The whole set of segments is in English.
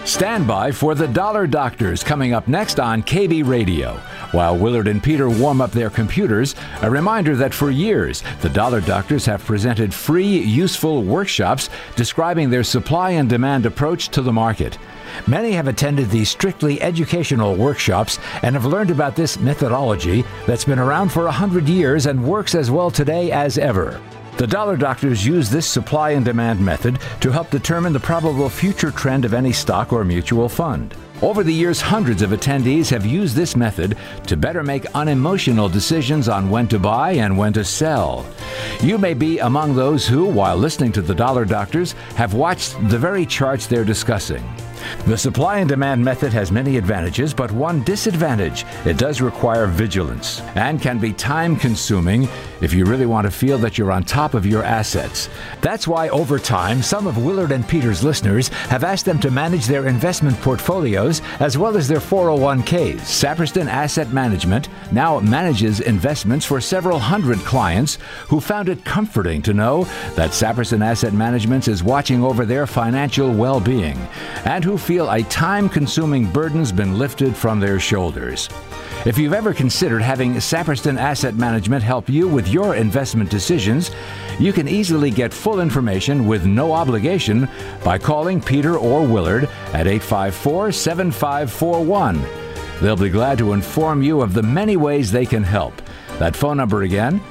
Stand by for the Dollar Doctors coming up next on KB Radio. While Willard and Peter warm up their computers, a reminder that for years, the Dollar Doctors have presented free, useful workshops describing their supply and demand approach to the market. Many have attended these strictly educational workshops and have learned about this methodology that's been around for 100 years and works as well today as ever. The Dollar Doctors use this supply and demand method to help determine the probable future trend of any stock or mutual fund. Over the years, hundreds of attendees have used this method to better make unemotional decisions on when to buy and when to sell. You may be among those who, while listening to the Dollar Doctors, have watched the very charts they're discussing. The supply and demand method has many advantages, but one disadvantage: it does require vigilance and can be time-consuming if you really want to feel that you're on top of your assets. That's why over time, some of Willard and Peter's listeners have asked them to manage their investment portfolios as well as their 401ks. Saperston Asset Management now manages investments for several hundred clients who found it comforting to know that Saperston Asset Management is watching over their financial well-being, and who feel a time-consuming burden's been lifted from their shoulders. If you've ever considered having Saperston Asset Management help you with your investment decisions, you can easily get full information with no obligation by calling Peter or Willard at 854-7541. They'll be glad to inform you of the many ways they can help. That phone number again,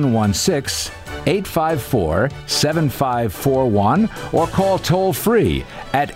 716-854-7541, or call toll-free at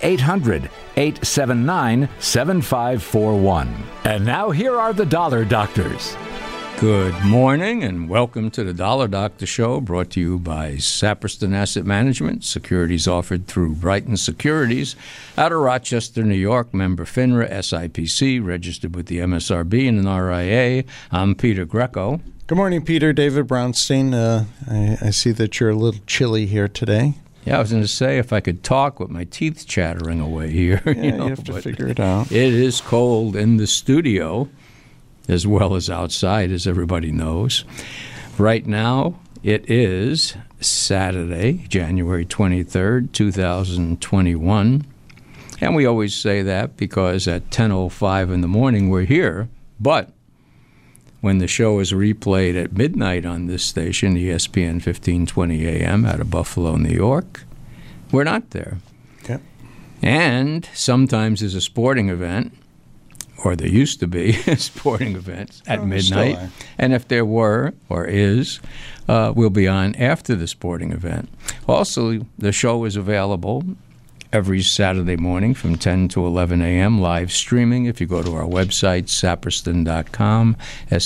800-879-7541. And now here are the Dollar Doctors. Good morning and welcome to the Dollar Doctor Show, brought to you by Saperston Asset Management. Securities offered through Brighton Securities out of Rochester, New York. Member FINRA, SIPC, registered with the MSRB and an RIA. I'm Peter Greco. Good morning, Peter. David Brownstein. I see that you're a little chilly here today. Yeah, I was going to say, if I could talk with my teeth chattering away here. Yeah, you have to figure it out. It is cold in the studio as well as outside, as everybody knows. Right now, it is Saturday, January 23rd, 2021. And we always say that because at 10:05 in the morning we're here. But when the show is replayed at midnight on this station, ESPN 1520 AM out of Buffalo, New York, we're not there. Okay. And sometimes there's a sporting event, or there used to be a sporting event at midnight. And if there were or is, we'll be on after the sporting event. Also, the show is available every Saturday morning from 10 to 11 a.m. live streaming. If you go to our website, saperston.com,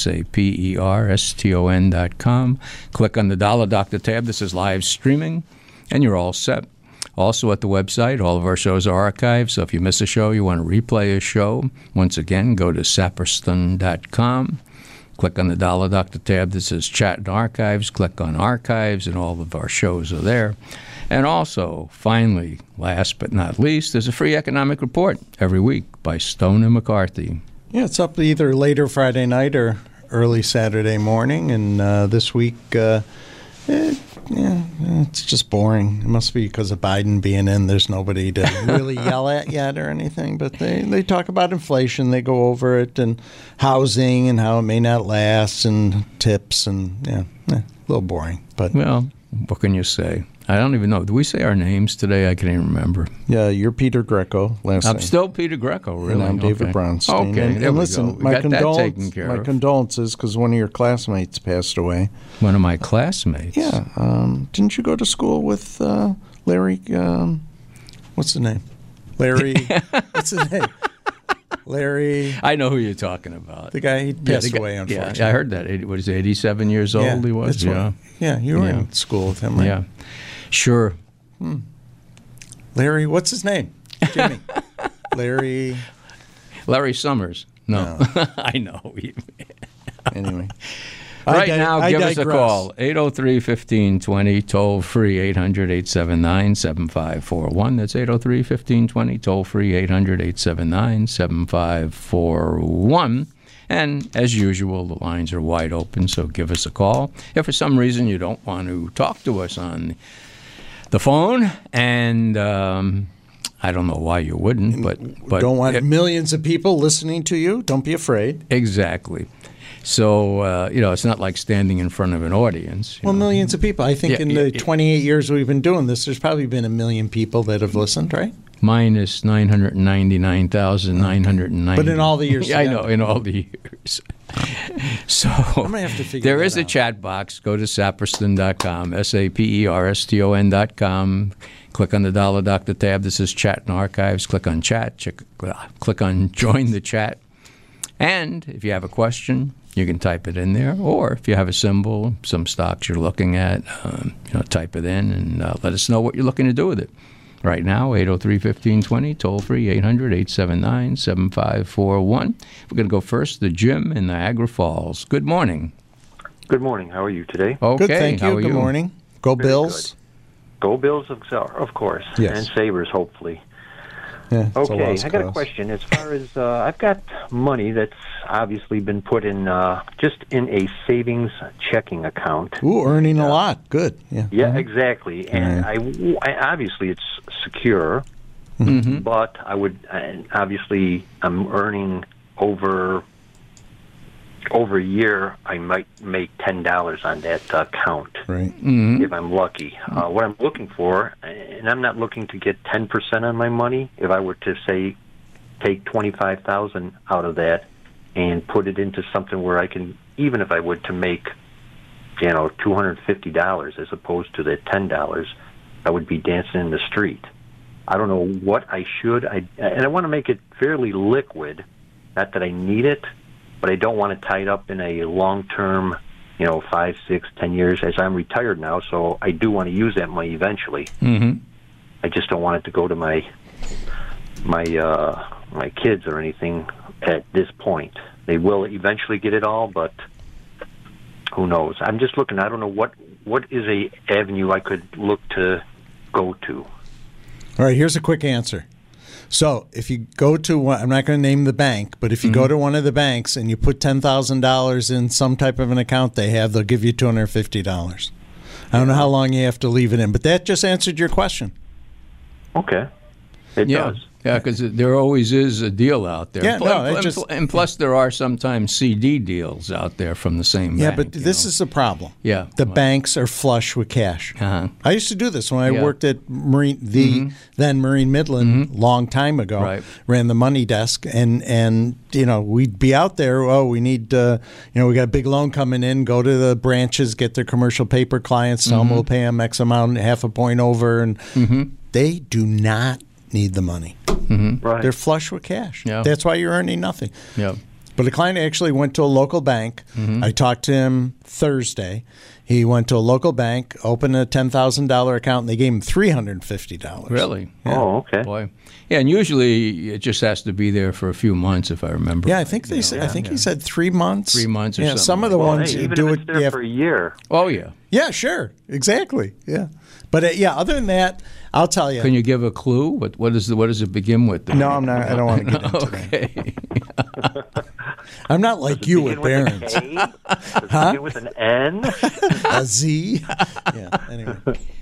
SAPERSTON.com, click on the Dollar Doctor tab. This is live streaming, and you're all set. Also at the website, all of our shows are archived, so if you miss a show, you want to replay a show, once again, go to saperston.com. Click on the Dollar Doctor tab that says Chat and Archives. Click on Archives, and all of our shows are there. And also, finally, last but not least, there's a free economic report every week by Stone and McCarthy. Yeah, it's up either later Friday night or early Saturday morning. And this week, it's just boring. It must be because of Biden being in. There's nobody to really yell at yet or anything. But they talk about inflation. They go over it, and housing and how it may not last, and tips, and a little boring. But well, what can you say? I don't even know. Did we say our names today? I can't even remember. Yeah, you're Peter Greco. I'm still Peter Greco, really. And I'm David Brownstein. Okay, and listen, my condolences, because one of your classmates passed away. One of my classmates? Yeah. Didn't you go to school with Larry? What's his name? Larry. What's his name? Larry. I know who you're talking about. The guy, he passed away, unfortunately. Yeah, I heard that. What is he, 87 years old he was? Yeah, you were in school with him, right? Yeah. Sure. Larry, what's his name? Jimmy. Larry Summers. No. I know. Anyway. Right now, give us a call. 803-1520, toll free 800-879-7541. That's 803-1520, toll free 800-879-7541. And as usual, the lines are wide open, so give us a call. If for some reason you don't want to talk to us on the phone and I don't know why you wouldn't, but Don't want millions of people listening to you. Don't be afraid. Exactly. So, it's not like standing in front of an audience. Well, millions of people. I think in the 28 years we've been doing this, there's probably been 1 million people that have listened, right? Minus 999,990. But in all the years. Yeah, I know, in all the years. So I'm going to have to figure there that is a out. chat box. Go to saperston.com, SAPERSTON.com. Click on the Dollar Doctor tab. This is Chat and Archives. Click on Chat. Click on Join the Chat. And if you have a question, you can type it in there. Or if you have a symbol, some stocks you're looking at, type it in and let us know what you're looking to do with it. Right now, 803-1520, toll-free, 800-879-7541. We're going to go first to Jim in Niagara Falls. Good morning. Good morning. How are you today? Okay, Good, thank you. how are Good morning. Go Very Bills. Go Bills, of course. Yes. And Sabres, hopefully. Yeah, it's a Okay, lost I got a cause. question. As far as I've got money that's obviously been put in just in a savings checking account. Ooh, earning a lot. Good. Yeah. Yeah, exactly. And I obviously it's secure, but I would obviously I'm earning over a year. I might make $10 on that account. Right. If I'm lucky. What I'm looking for, and I'm not looking to get 10% on my money. If I were to say take $25,000 out of that and put it into something where I can, even if I would to make, $250 as opposed to the $10, I would be dancing in the street. I don't know what I should. And I want to make it fairly liquid. Not that I need it, but I don't want to tie it up in a long-term, 5, 6, 10 years, as I'm retired now, so I do want to use that money eventually. Mm-hmm. I just don't want it to go to my kids or anything at this point. They will eventually get it all, but who knows? I'm just looking. I don't know what is a avenue I could look to go to. All right, here's a quick answer. So if you go to one, I'm not going to name the bank, but if you go to one of the banks and you put $10,000 in some type of an account they have, they'll give you $250. I don't know how long you have to leave it in, but that just answered your question. Okay. It does. Yeah, because there always is a deal out there. Yeah, no, it just- and plus there are sometimes CD deals out there from the same Yeah, bank. but this is the problem. Yeah. The banks are flush with cash. Uh-huh. I used to do this when I Yeah. worked at then Marine Midland long time ago. Right. Ran the money desk, and we'd be out there. Oh, we need we got a big loan coming in. Go to the branches, get their commercial paper clients. Tell them we'll pay them X amount, half a point over, and they do not need the money. Right. They're flush with cash. Yeah. That's why you're earning nothing. Yeah. But a client actually went to a local bank. I talked to him Thursday. He went to a local bank, opened a $10,000 account, and they gave him $350. Really? Oh, okay. Boy. Yeah, and usually it just has to be there for a few months, if I remember. Yeah, I right, think you he know. said. I think he said 3 months. 3 months or yeah, something some of like the that. ones Hey, you even do if it. it's there for a year. Oh, yeah. Yeah, sure, exactly. Yeah, but other than that, I'll tell you. Can you give a clue? What does it begin with? No, I'm not. I don't want to get into Okay. that. I'm not like you with Begin Barron's. with an A? Does it begin with an N? A Z. Yeah. Anyway.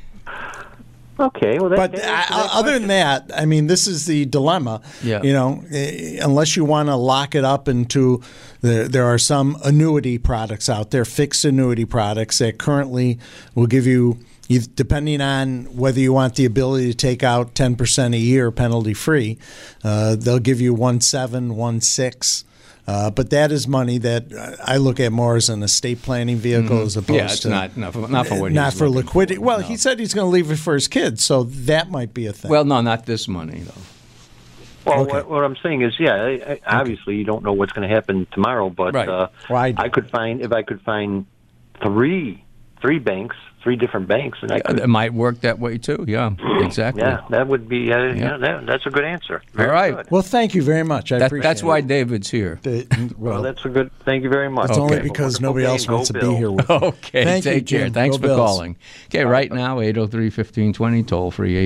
Okay, well, But other than that, I mean, this is the dilemma. Yeah. Unless you want to lock it up into, there are some annuity products out there, fixed annuity products that currently will give you, depending on whether you want the ability to take out 10% a year penalty free, they'll give you 1.7, 1.6. But that is money that I look at more as an estate planning vehicle as opposed Yeah, it's to not for what not he's for looking liquidity. for. Well, No. he said he's going to leave it for his kids, so that might be a thing. Well, no, not this money though. Well, Okay. what I'm saying is, obviously you don't know what's going to happen tomorrow, but Right. if I could find three banks, 3 different banks, and I could, It might work that way too. Yeah, exactly. that would be, that's a good answer. All Very right. good. Well, thank you very much. I appreciate That's why it. David's here. Well, that's a good. Thank you very much. It's only Okay. because Wonderful nobody day, else and go wants to be Bills. here with me. Okay, Thank you, take care. Jim. Thanks Go for Bills. calling. Okay, right now, 803-1520, toll-free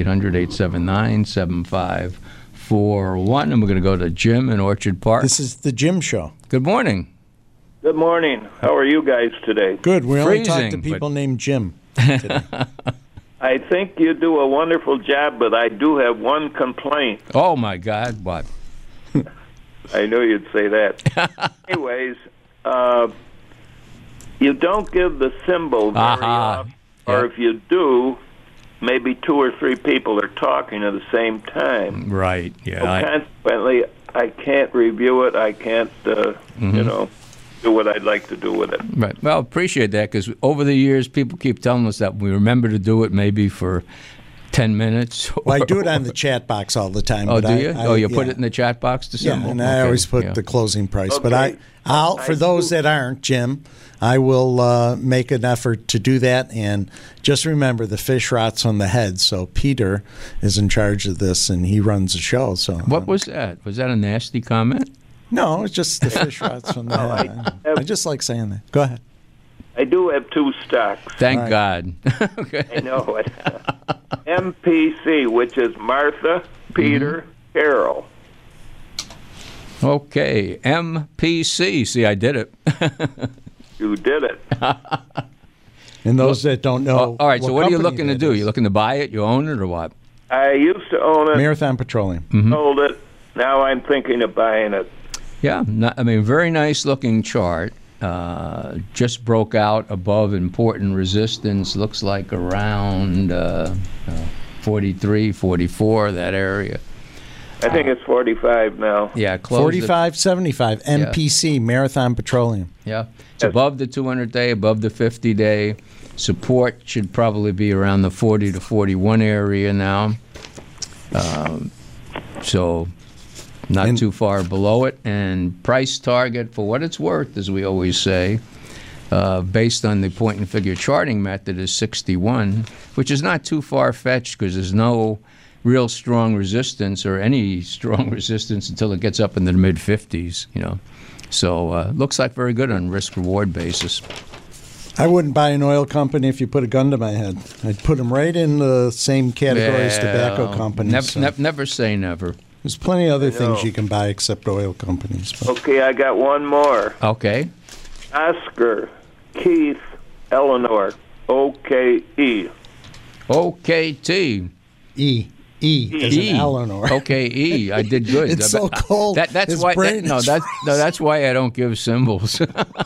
800-879-7541. And we're going to go to Jim in Orchard Park. This is the Jim Show. Good morning. Good morning. How are you guys today? Good. We only talk to Freezing, people but- named Jim today. I think you do a wonderful job, but I do have one complaint. Oh, my God, what? I knew you'd say that. Anyways, you don't give the symbol very often, or if you do, maybe 2 or 3 people are talking at the same time. Right, yeah. So consequently, I can't review it. I can't, do what I'd like to do with it. Right. Well, appreciate that, because over the years, people keep telling us that we remember to do it maybe for 10 minutes. Well, I do it on the chat box all the time. Oh, but do you? You yeah. put it in the chat box to symbol? Yeah, and I always put the closing price. Okay. But I'll for those that aren't, Jim, I will make an effort to do that. And just remember, the fish rots on the head. So Peter is in charge of this, and he runs the show. So what was that? Was that a nasty comment? No, it's just the fish rots from the head. I just like saying that. Go ahead. I do have 2 stocks. Thank God. Okay. I know it. MPC, which is Martha, Peter, Carol. Okay, MPC. See, I did it. You did it. And those that don't know. All right, so what are you company looking to that do? is. You looking to buy it? You own it or what? I used to own it, Marathon Petroleum. sold it. Now I'm thinking of buying it. Yeah, very nice looking chart. Just broke out above important resistance. Looks like around 43, 44, that area. I think it's 45 now. Yeah, closed 45.75 MPC Marathon Petroleum. Yeah, it's above the 200-day, above the 50-day. Support should probably be around the 40 to 41 area now. So not too far below it. And price target, for what it's worth, as we always say, based on the point and figure charting method, is 61, which is not too far-fetched because there's no real strong resistance or any strong resistance until it gets up into the mid-50s, So looks like very good on risk-reward basis. I wouldn't buy an oil company if you put a gun to my head. I'd put them right in the same category as tobacco companies. Never say never. There's plenty of other things you can buy except oil companies. But. Okay, I got one more. Okay. Oscar, Keith, Eleanor, OKE. OKT. E as in Eleanor. OKE. I did good. It's so cold. That's why. That's why I don't give symbols.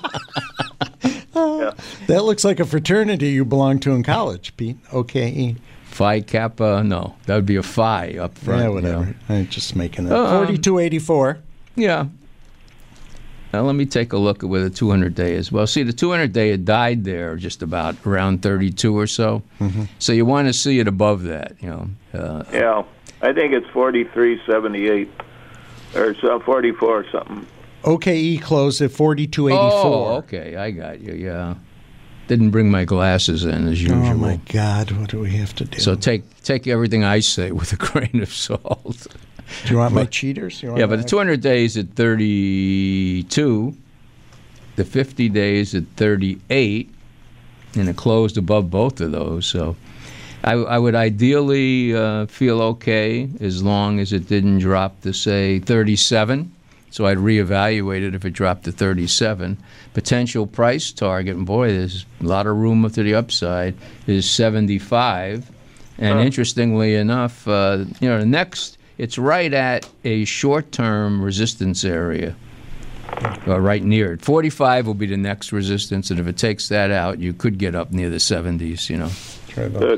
That looks like a fraternity you belong to in college, Pete. OKE. Phi Kappa, no. That would be a Phi up front. Yeah, whatever. I'm just making it. 42.84. Yeah. Now let me take a look at where the 200-day is. Well, see, the 200-day had died there just about around 32 or so. Mm-hmm. So you want to see it above that, Yeah, I think it's 43.78 or so, 44 or something. OKE closed at 42.84. Oh, okay. I got you, yeah. Didn't bring my glasses in as usual. Oh, my God. What do we have to do? So take everything I say with a grain of salt. Do you want my cheaters? But the 200 days at 32, the 50 days at 38, and it closed above both of those. So I would ideally feel okay as long as it didn't drop to, say, 37. So I'd reevaluate it if it dropped to 37. Potential price target, and boy, there's a lot of room to the upside, is 75. And interestingly enough, the next, it's right at a short-term resistance area, right near it. 45 will be the next resistance, and if it takes that out, you could get up near the 70s, Good.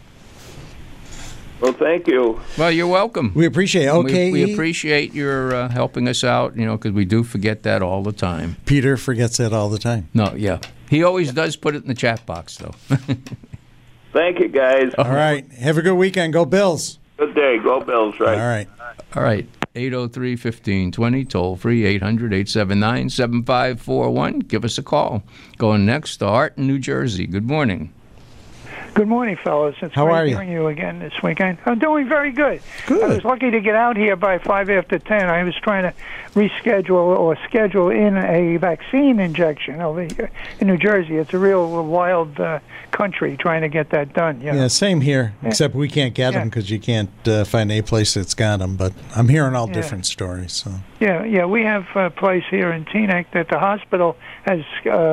Well, thank you. Well, you're welcome. We appreciate it. Okay. We appreciate your helping us out, because we do forget that all the time. Peter forgets that all the time. No, yeah. He always does put it in the chat box, though. Thank you, guys. All right. Have a good weekend. Go Bills. Good day. Go Bills, right? All right. All right. 803-1520, toll free, 800-879-7541. Give us a call. Going next to Art in New Jersey. Good morning. Good morning, fellas. It's How are great you? hearing you again this weekend. I'm doing very good. Good. I was lucky to get out here by 5 after 10. I was trying to reschedule or schedule in a vaccine injection over here in New Jersey. It's a real wild country trying to get that done. Yeah, same here, except we can't get them because you can't find a place that's got them. But I'm hearing all different stories. So Yeah, we have a place here in Teaneck that the hospital has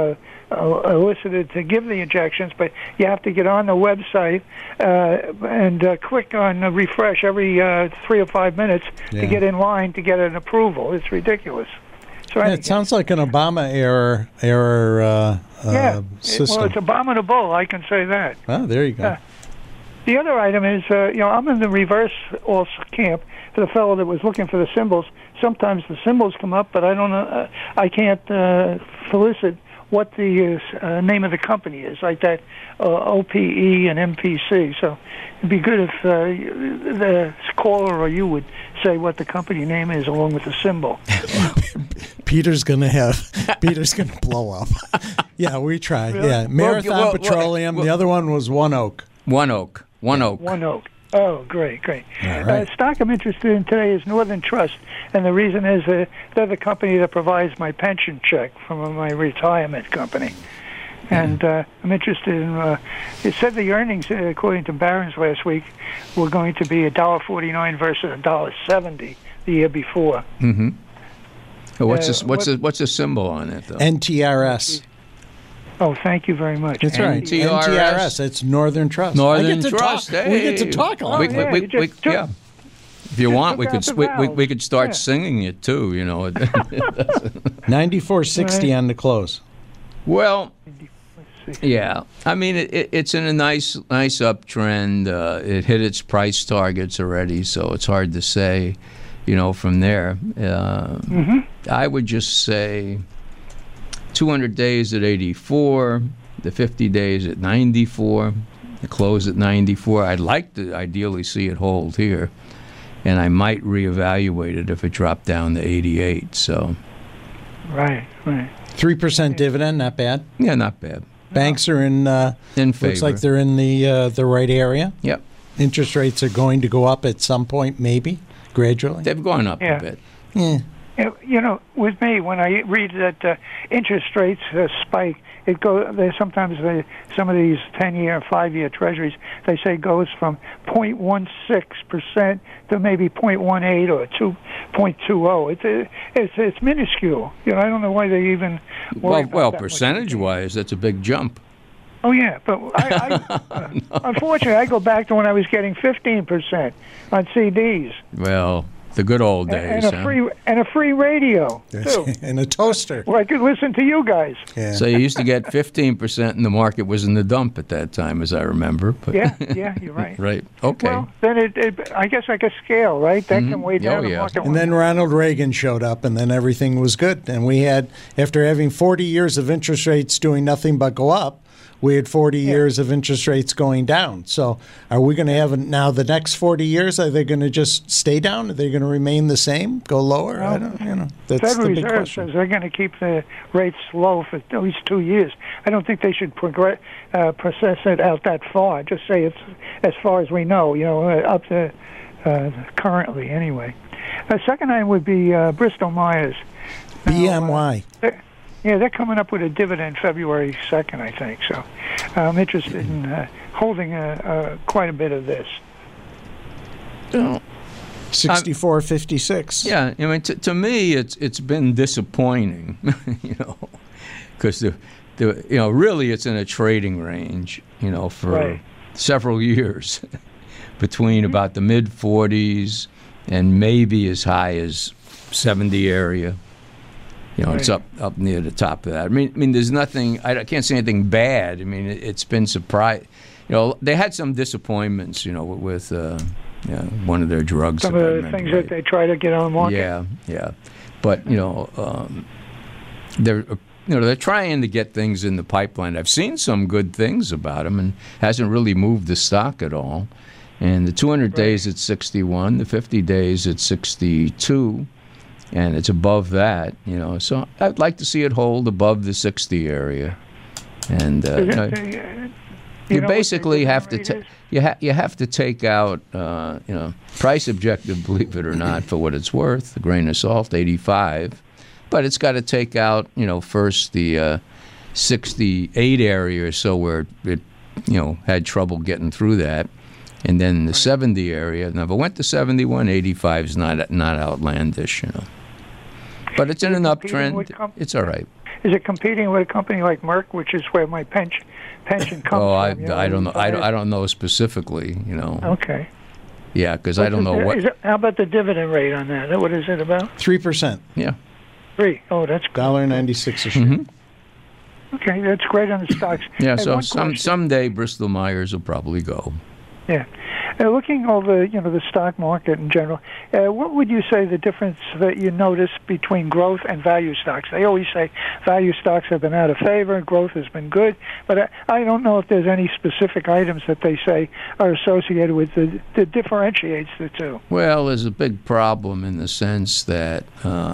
elicited to give the injections, but you have to get on the website and click on refresh every 3 or 5 minutes to get in line to get an approval. It's ridiculous. So it sounds like an Obama era system. Well, it's abominable. I can say that. Oh, there you go. The other item is, I'm in the reverse also camp for the fellow that was looking for the symbols. Sometimes the symbols come up, but I don't know. I can't felicit what the name of the company is, like that OPE and MPC. So it'd be good if the caller or you would say what the company name is along with the symbol. Peter's gonna blow up. Yeah, we try. Really? Yeah, Marathon Petroleum. The other one was One Oak. One Oak. Oh, great. All right. Stock I'm interested in today is Northern Trust, and the reason is they're the company that provides my pension check from my retirement company. And I'm interested in, it said the earnings, according to Barron's last week, were going to be $1.49 versus $1.70 the year before. Mm-hmm. What's the symbol on it, though? NTRS. Oh, thank you very much. That's right. NTRS. It's Northern Trust. Northern Trust. Hey. We get to talk a lot. Yeah. If you want, we could start singing it too. 94.60 on the close. Well, yeah. I mean, it's in a nice uptrend. It hit its price targets already, so it's hard to say, from there. I would just say 200 days at 84, the 50 days at 94, the close at 94. I'd like to ideally see it hold here, and I might reevaluate it if it dropped down to 88. So, right. 3% dividend, not bad. Yeah, not bad. Banks are in favor. Looks like they're in the right area. Yep. Interest rates are going to go up at some point, maybe gradually. They've gone up a bit. Yeah. With me, when I read that interest rates spike, it goes. Sometimes some of these 10-year, 5-year Treasuries, they say goes from 0.16% to maybe 0.18 or 2.20. It's minuscule. I don't know why they even. Well, percentage-wise, that's a big jump. Oh yeah, but unfortunately, I go back to when I was getting 15% on CDs. Well. The good old days, and a free radio too, and a toaster. Well, I could listen to you guys. Yeah. So you used to get 15%, and the market was in the dump at that time, as I remember. But yeah, you're right. Right. Okay. Well, then I guess like a scale, right? That can weigh down the market. And then Ronald Reagan showed up, and then everything was good. And we had, after having 40 years of interest rates doing nothing but go up, we had 40 years of interest rates going down. So are we going to have now the next 40 years? Are they going to just stay down? Are they going to remain the same, go lower? Well, I don't, that's Federal the big Reserve question. says they're going to keep the rates low for at least 2 years. I don't think they should process it out that far. Just say it's as far as we know, up to currently anyway. The second item would be Bristol Myers. BMY. They're coming up with a dividend February 2nd, I think. So I'm interested in holding quite a bit of this. 64.56. Yeah, I mean, to me, it's been disappointing, because really it's in a trading range, for several years, between about the mid 40s and maybe as high as 70 area. It's up near the top of that. I mean, there's nothing. I can't say anything bad. I mean, it's been surprised. They had some disappointments. With one of their drugs. Some of the things that they try to get on the market. Yeah. But they're trying to get things in the pipeline. I've seen some good things about them, and hasn't really moved the stock at all. And the 200 days at 61, the 50 days at 62. And it's above that, So I'd like to see it hold above the 60 area, and you basically have to you have to take out price objective, believe it or not, for what it's worth, a grain of salt, 85, but it's got to take out first the 68 area or so where it had trouble getting through that. And then the 70 area. Now, if it went to 71, 85 is not outlandish, But it's in an uptrend. It's all right. Is it competing with a company like Merck, which is where my pension comes from? I don't know. I don't know specifically. Okay. Yeah, because I don't know what. How about the dividend rate on that? What is it about? 3%. Yeah. 3. Oh, that's good. $1.96 a share. Mm-hmm. Okay, that's great on the stocks. Yeah, so someday Bristol Myers will probably go. Yeah. Looking over, the stock market in general, what would you say the difference that you notice between growth and value stocks? They always say value stocks have been out of favor, growth has been good, but I don't know if there's any specific items that they say are associated with that differentiates the two. Well, there's a big problem in the sense that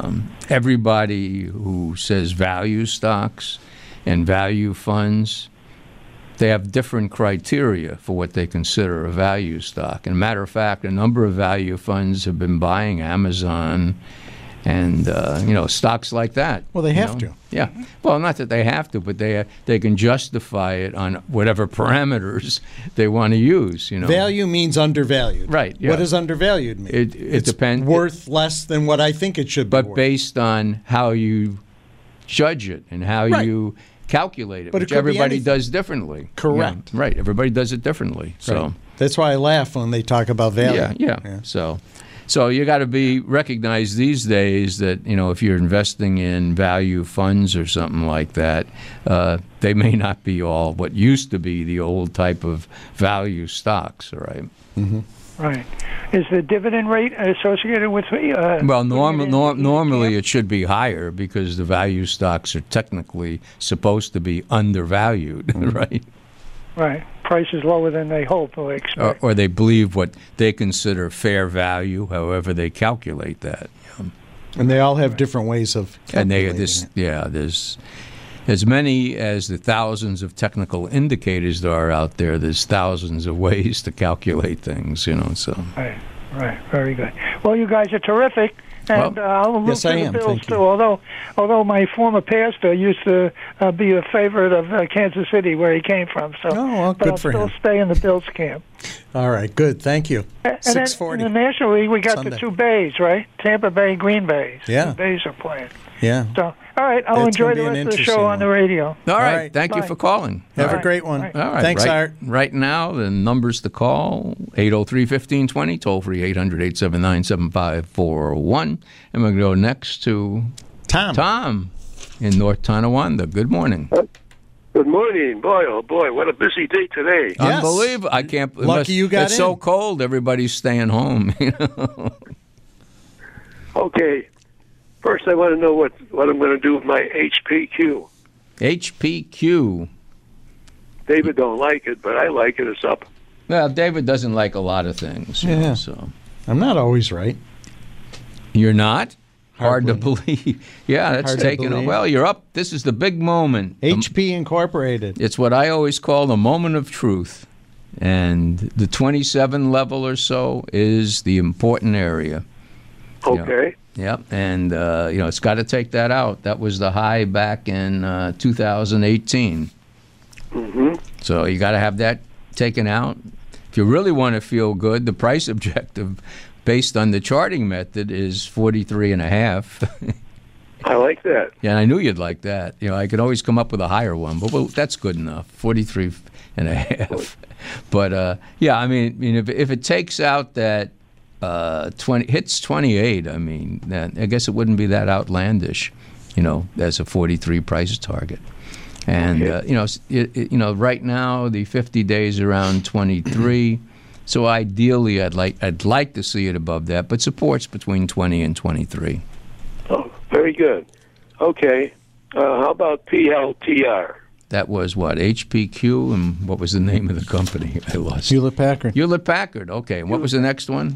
everybody who says value stocks and value funds, they have different criteria for what they consider a value stock. And matter of fact, a number of value funds have been buying Amazon and stocks like that. Well, they have to. Yeah. Well, not that they have to, but they can justify it on whatever parameters they want to use. Value means undervalued. Right. Yeah. What does undervalued mean? It depends. Worth less than what I think it should be. But based on how you judge it and how you calculate it, but which everybody does differently. Correct. Yeah, right. Everybody does it differently. So right. That's why I laugh when they talk about value. Yeah. So you got to be recognized these days that if you're investing in value funds or something like that, they may not be all what used to be the old type of value stocks. All right. Mm-hmm. Right. Is the dividend rate associated with? Well, normally it should be higher because the value stocks are technically supposed to be undervalued, right? Right. Price is lower than they hope or expect. Or they believe what they consider fair value, however they calculate that. And they all have different ways of calculating it. There's as many as the thousands of technical indicators there are out there. There's thousands of ways to calculate things, So Right. Very good. Well, you guys are terrific. And I'll look to the Bills, too. Although my former pastor used to be a favorite of Kansas City, where he came from. So, good for him. I'll still stay in the Bills camp. All right, good. Thank you. 6:40. In the National League, we got Sunday. the two Bays, right? Tampa Bay, Green Bay. Yeah. The Bays are playing. Yeah. So, all right, I'll enjoy the rest of the show on the radio. All right. Thank you for calling. Have a great one. All right. Thanks, Art. Right now, the numbers to call, 803-1520, toll-free 800-879-7541. And we're going to go next to Tom in North Tonawanda. Good morning. Good morning. Boy, oh boy, what a busy day today. Yes. Unbelievable. I can't. Lucky you got It's so cold, everybody's staying home. Okay. First, I want to know what I'm going to do with my HPQ. HPQ. David don't like it, but I like it. It's up. Well, David doesn't like a lot of things. Yeah. So I'm not always right. You're not? Hard to Hardly. believe. Yeah, that's taking a. Well, you're up. This is the big moment. HP Incorporated. It's what I always call the moment of truth. And the 27 level or so is the important area. Okay. Yep, and it's got to take that out. That was the high back in 2018. Mm-hmm. So you got to have that taken out. If you really want to feel good, the price objective, based on the charting method, is 43.5. I like that. Yeah, and I knew you'd like that. I could always come up with a higher one, but that's good enough. 43.5. But I mean, if it takes out that. 20 hits 28. I mean, I guess it wouldn't be that outlandish, as a 43 price target. And right now the 50 days around 23. So ideally, I'd like to see it above that, but support's between 20 and 23. Oh, very good. Okay. How about PLTR? That was what, HPQ, and what was the name of the company? I lost. Hewlett Packard. Hewlett Packard. Okay. And what was the next one?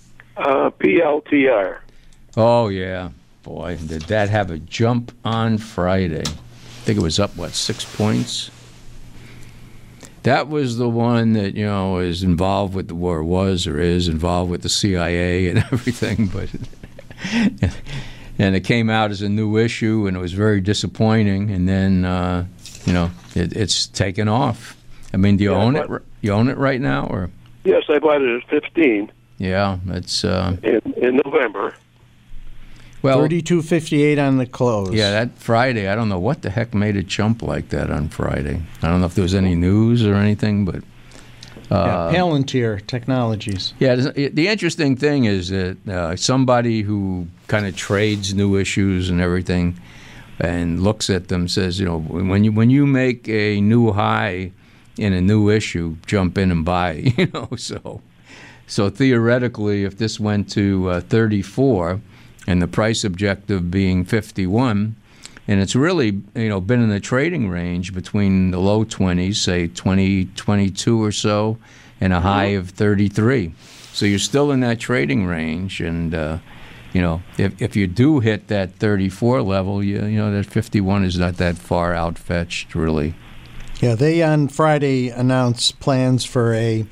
PLTR. Oh, yeah. Boy, did that have a jump on Friday. I think it was up, 6 points? That was the one that, is involved with the war, was or is involved with the CIA and everything. But and it came out as a new issue, and it was very disappointing. And then, it's taken off. I mean, do you own it? You own it right now, or? Yes, I bought it at 15. Yeah, it's in November. Well, 32.58 on the close. Yeah, that Friday, I don't know what the heck made it jump like that on Friday. I don't know if there was any news or anything, but... Palantir Technologies. Yeah, the interesting thing is that somebody who kind of trades new issues and everything and looks at them says, you know, when you make a new high in a new issue, jump in and buy, you know. So theoretically, if this went to 34 and the price objective being 51, and it's really, you know, been in the trading range between the low 20s, say 20, 22 or so, and a high of 33. So you're still in that trading range, and you know, if you do hit that 34 level, you know that 51 is not that far out-fetched, really. Yeah, they on Friday announced plans for a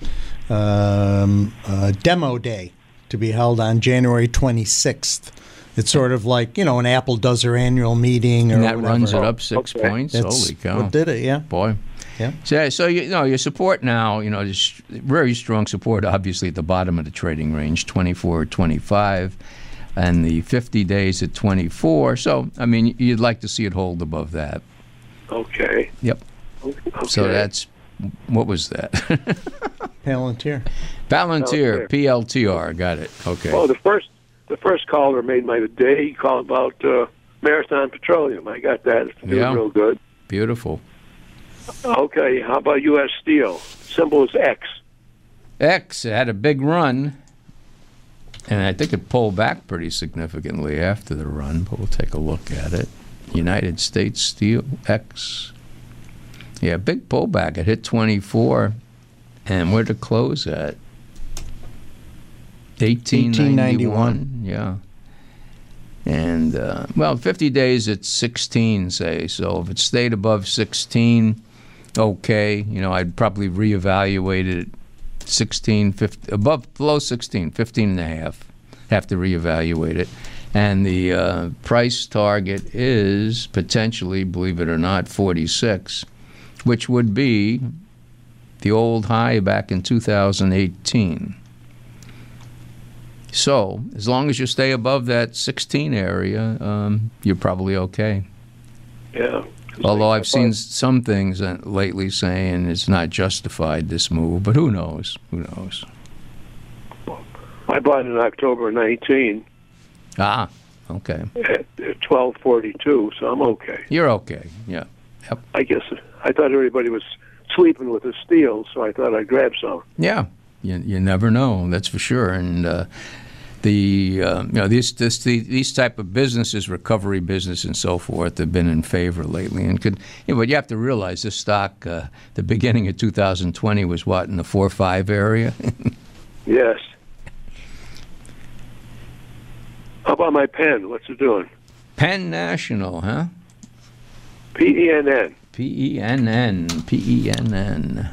demo day to be held on January 26th. It's sort of like, you know, when Apple does their annual meeting, or and that whatever. runs it up 6 points. Holy cow! What did it? Yeah, boy. Yeah. So you know your support now. You know, there's very strong support, obviously at the bottom of the trading range, 24, 25, and the 50 days at 24. So I mean, you'd like to see it hold above that. Okay. Yep. Okay. So that's what was that? Palantir. Palantir, PLTR. Got it. Okay. Oh, the first caller made my day. He called about Marathon Petroleum. I got that. It's doing real good. Beautiful. Okay, how about U.S. Steel? Symbol is X. X had a big run, and I think it pulled back pretty significantly after the run, but we'll take a look at it. United States Steel, X. Yeah, big pullback. It hit 24, and where'd it close at? 1891. Yeah. And, well, 50 days at 16, say. So if it stayed above 16, okay. You know, I'd probably reevaluate it at 16, 15, below 16, 15 and a half. Have to reevaluate it. And the price target is potentially, believe it or not, 46, which would be the old high back in 2018. So, as long as you stay above that 16 area, you're probably okay. Yeah. Although I've seen some things lately saying it's not justified, this move, but who knows? Who knows? I bought in October 19. Ah, okay. At 12.42, so I'm okay. You're okay, yeah. Yep. I guess I thought everybody was sleeping with the steel, so I thought I'd grab some. Yeah. You never know, that's for sure. And you know, these type of businesses, recovery business and so forth, have been in favor lately. And but you have to realize this stock, the beginning of 2020 was what, in the 4-5 area? Yes. How about my pen? What's it doing? Penn National, huh? PENN. PENN.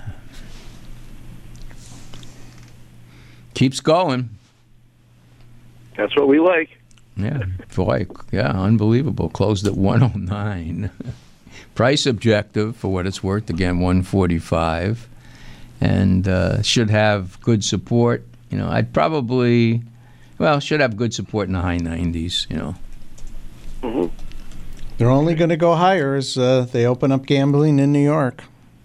Keeps going. That's what we like. Yeah, boy, yeah, unbelievable. Closed at 109. Price objective, for what it's worth, again, 145. And should have good support. You know, should have good support in the high 90s, you know. Mm-hmm. They're only going to go higher as they open up gambling in New York.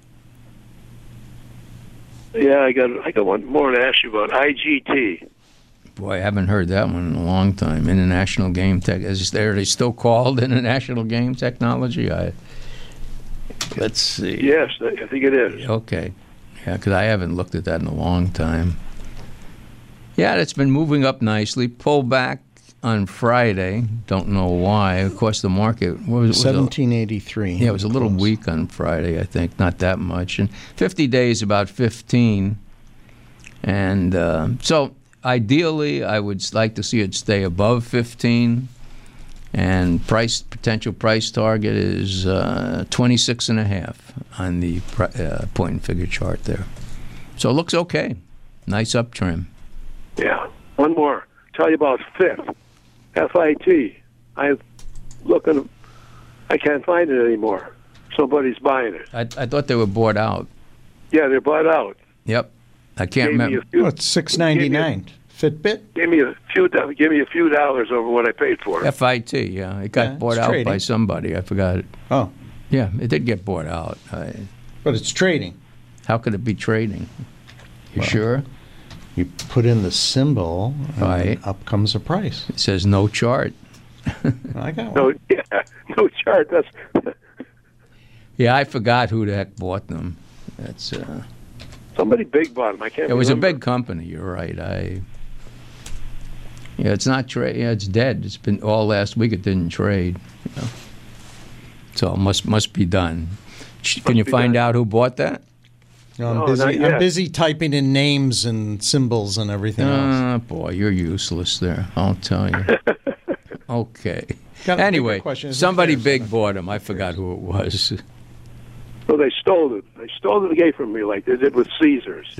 Yeah, I got one more to ask you about IGT. Boy, I haven't heard that one in a long time. International Game Tech. Are they still called International Game Technology? Let's see. Yes, I think it is. Okay. Yeah, because I haven't looked at that in a long time. Yeah, it's been moving up nicely. Pulled back on Friday. Don't know why. Of course, the market... What was it? 1783. Yeah, it was a little weak on Friday, I think. Not that much. And 50 days, about 15. And so, ideally, I would like to see it stay above 15. And potential price target is 26.5 on the point and figure chart there. So it looks okay. Nice uptrend. Yeah. One more. Tell you about FIT. FIT. I'm looking. I can't find it anymore. Somebody's buying it. I thought they were bought out. Yeah, they're bought out. Yep. I can't remember. It's $6.99. Fitbit? Give me a few dollars over what I paid for it. FIT, yeah. It got bought out trading. by somebody. I forgot it. Oh, Yeah, it did get bought out. but it's trading. How could it be trading? You sure? You put in the symbol, and Right. up comes a price. It says no chart. I got one. No chart. That's Yeah, I forgot who the heck bought them. That's somebody big bought them. I can't. It was a remember. big company. You're right. It's not trade. Yeah, it's dead. It's been all last week. It didn't trade. You know. So it must be done. Can you find out who bought that? No, I'm No, busy. not yet. I'm busy typing in names and symbols and everything else. Boy, you're useless there. I'll tell you. Okay. Got a Anyway, bigger question. somebody Who cares? big bought them. I forgot who it was. So they stole it. They stole it again from me, like they did with Caesars.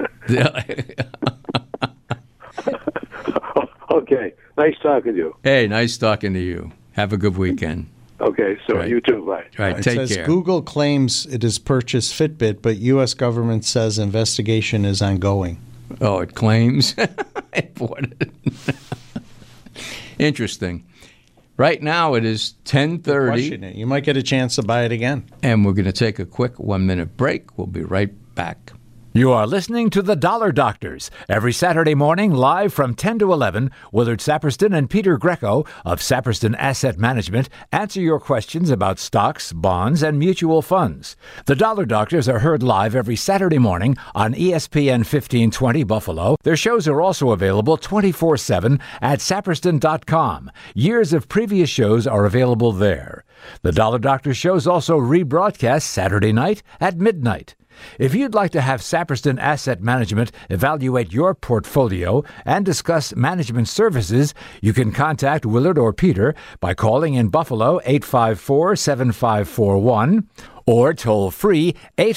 Okay. Nice talking to you. Hey, nice talking to you. Have a good weekend. Okay. So Right. you too. Bye. All right, It take says care. Google claims it has purchased Fitbit, but U.S. government says investigation is ongoing. Oh, it claims? I bought it. Interesting. Right now it is 10:30, Question it. You might get a chance to buy it again. and we're going to take a quick 1-minute break. We'll be right back. You are listening to The Dollar Doctors. Every Saturday morning, live from 10 to 11, Willard Saperston and Peter Greco of Saperston Asset Management answer your questions about stocks, bonds, and mutual funds. The Dollar Doctors are heard live every Saturday morning on ESPN 1520 Buffalo. Their shows are also available 24/7 at saperston.com. Years of previous shows are available there. The Dollar Doctor shows also rebroadcast Saturday night at midnight. If you'd like to have Saperston Asset Management evaluate your portfolio and discuss management services, you can contact Willard or Peter by calling in Buffalo 854-7541 or toll free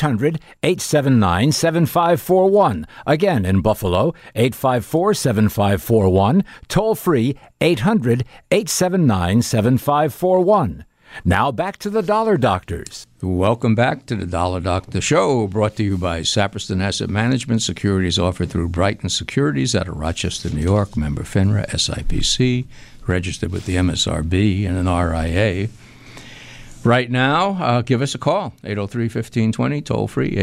800-879-7541. Again, in Buffalo, 854-7541, toll free 800-879-7541. Now back to the Dollar Doctors. Welcome back to the Dollar Doctor Show, brought to you by Saperston Asset Management. Securities offered through Brighton Securities out of Rochester, New York. Member FINRA, SIPC, registered with the MSRB and an RIA. Right now, give us a call, 803-1520, toll free,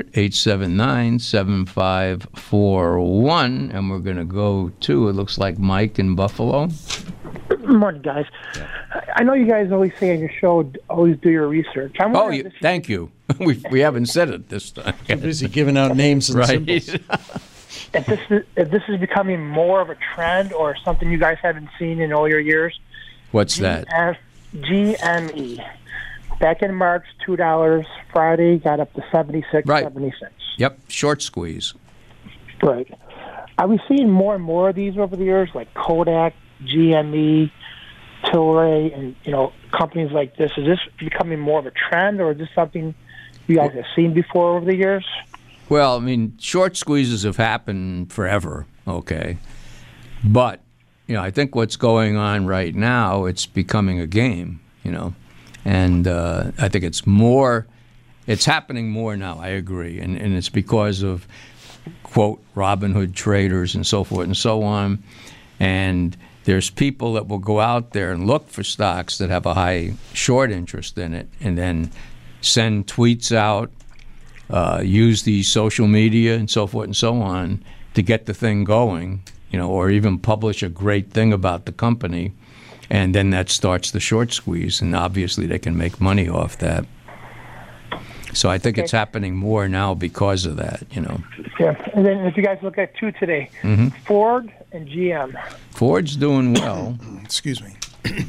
800-879-7541. And we're going to go to, it looks like Mike in Buffalo. Good morning, guys. I know you guys always say on your show, always do your research. Thank you. We haven't said it this time. Too busy giving out names and Right. symbols. if this is becoming more of a trend or something you guys haven't seen in all your years. What's that? GME. Back in March, $2. Friday got up to 76, Right. 76. Yep, short squeeze. Right. Are we seeing more and more of these over the years, like Kodak, GME, Tilray, and companies like this? Is this becoming more of a trend, or is this something you guys have seen before over the years? Well, I mean, short squeezes have happened forever, okay? But, I think what's going on right now, it's becoming a game, And I think it's happening more now, I agree. And it's because of, quote, Robin Hood traders and so forth and so on. And there's people that will go out there and look for stocks that have a high short interest in it and then send tweets out, use the social media and so forth and so on to get the thing going, or even publish a great thing about the company. And then that starts the short squeeze, and obviously they can make money off that. So I think it's happening more now because of that, Yeah, and then if you guys look at two today, Ford and GM. Ford's doing well. Excuse me.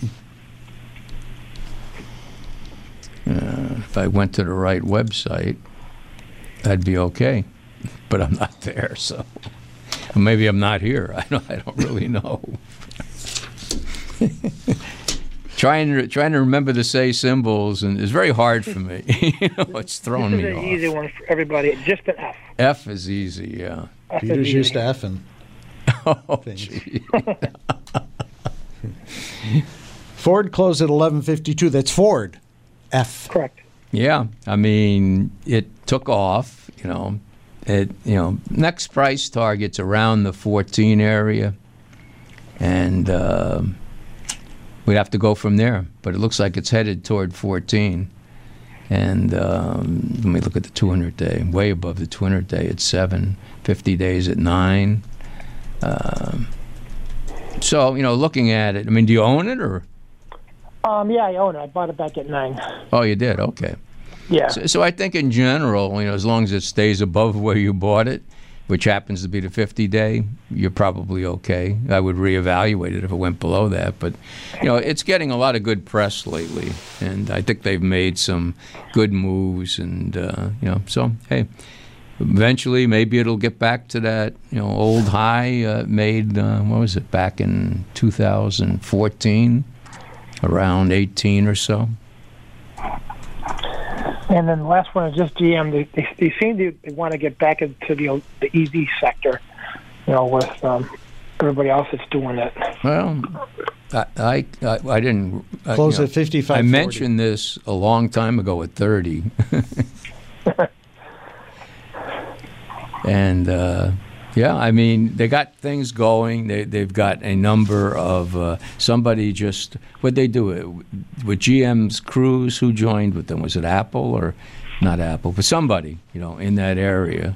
If I went to the right website, I'd be okay. But I'm not there, so maybe I'm not here. I don't really know. Trying to remember to say symbols and it's very hard for me. It's throwing me This is off. an easy one for everybody. Just an F. F is easy, yeah. F is Peter's easy. used to effing. Oh, gee. Ford closed at 11:52. That's Ford. F. Correct. Yeah, I mean, it took off, next price target's around the 14 area, and we'd have to go from there. But it looks like it's headed toward 14. And let me look at the 200-day, way above the 200-day at 7, 50 days at 9. So, looking at it, I mean, do you own it or? Yeah, I own it. I bought it back at 9. Oh, you did? Okay. Yeah. So I think in general, as long as it stays above where you bought it, which happens to be the 50-day, you're probably okay. I would reevaluate it if it went below that. But, it's getting a lot of good press lately, and I think they've made some good moves. And, so, hey, eventually maybe it'll get back to that, old high made, what was it, back in 2014, around 18 or so. And then the last one is just GM. They seem to want to get back into the EV sector, with everybody else that's doing it. Well, I didn't close at 55. I mentioned this a long time ago at 30, and I mean they got things going. They've got a number of somebody just what they do with GM's Cruise. Who joined with them? Was it Apple or not Apple? But somebody in that area.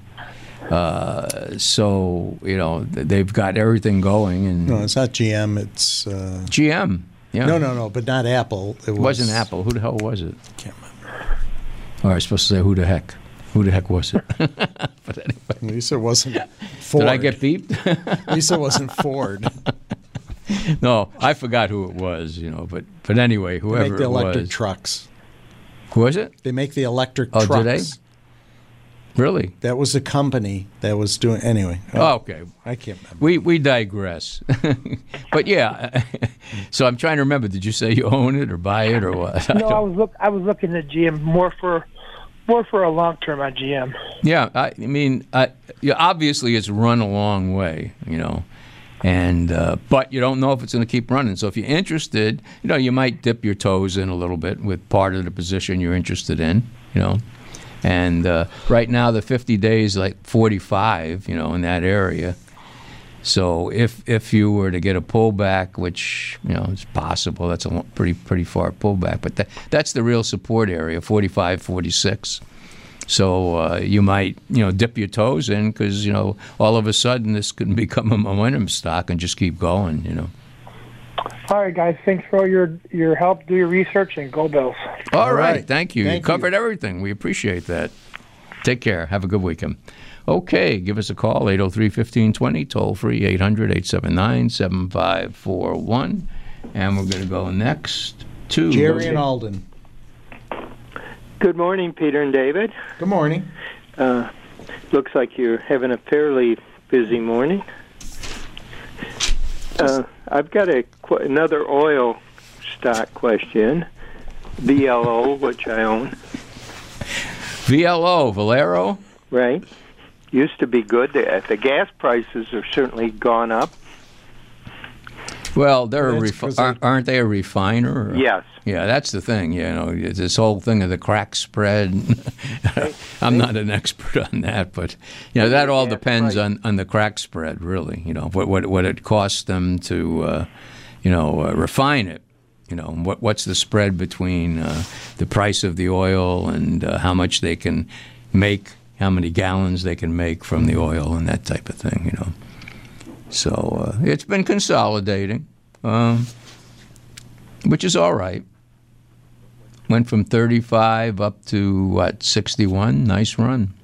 So they've got everything going. And no, it's not GM. It's GM. Yeah. No, but not Apple. It wasn't Apple. Who the hell was it? Can't remember. Or I was supposed to say who the heck. Who the heck was it? But anyway. At least it wasn't Ford. Did I get beeped? At least it wasn't Ford. No, I forgot who it was, but anyway, whoever they make the electric was. Trucks. Who was it? They make the electric trucks. Oh, did they? Really? That was a company that was doing anyway. Oh, okay. I can't remember. We digress. But yeah, so I'm trying to remember. Did you say you own it or buy it or what? No, I was looking at GM more for a long term on GM. Yeah, I mean, obviously it's run a long way, and but you don't know if it's going to keep running. So if you're interested, you might dip your toes in a little bit with part of the position you're interested in, And right now the 50 days like 45, in that area. So if you were to get a pullback, which is possible, that's a pretty far pullback, but that's the real support area, 45, 46. So you might dip your toes in because all of a sudden this could become a momentum stock and just keep going. All right, guys. Thanks for all your help. Do your research and go Bills. All right. Thank you. You covered everything. We appreciate that. Take care. Have a good weekend. Okay, give us a call, 803-1520, toll-free, 800-879-7541. And we're going to go next to Jerry and Alden. Good morning, Peter and David. Good morning. Looks like you're having a fairly busy morning. I've got another oil stock question, VLO, which I own. VLO, Valero? Right. Used to be good. The gas prices have certainly gone up. Well, aren't they a refiner? Yes. Yeah, that's the thing. This whole thing of the crack spread. I'm not an expert on that, but that all depends on the crack spread, really. What it costs them to refine it. What's the spread between the price of the oil and how much they can make, how many gallons they can make from the oil and that type of thing. So it's been consolidating, which is all right. Went from 35 up to, 61? Nice run.